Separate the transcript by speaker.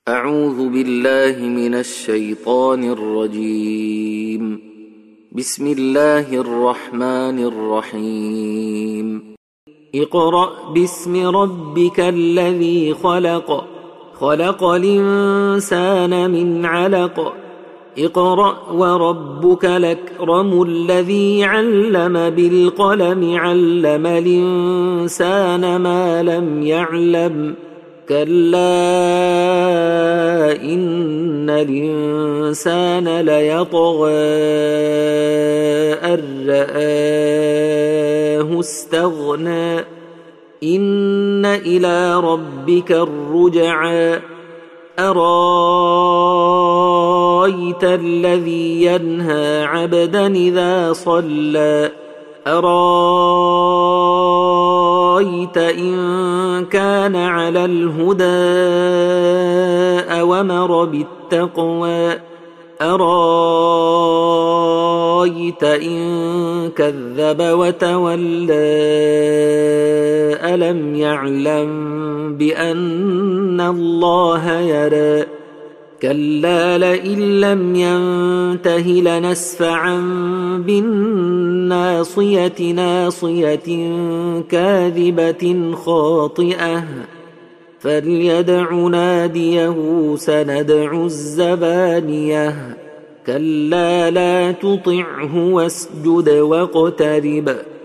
Speaker 1: أعوذ بالله من الشيطان الرجيم. بسم الله الرحمن الرحيم. اقرأ باسم ربك الذي خلق، خلق الإنسان من علق. اقرأ وربك الأكرم الذي علم بالقلم، علم الإنسان ما لم يعلم. كلا إن الإنسان ليطغى أن رآه استغنى. إن إلى ربك الرجعى. أرايت الذي ينهى عبدا إذا صلى، أرايت إن كان على الهدى أوامر بالتقوى، أرايت إن كذب وتولى ألم يعلم بأن الله يرى. كلا لئن لم ينته لنسفعا بالناصية، ناصية كاذبة خاطئة، فليدع ناديه سندع الزبانية. كلا لا تطعه واسجد واقترب.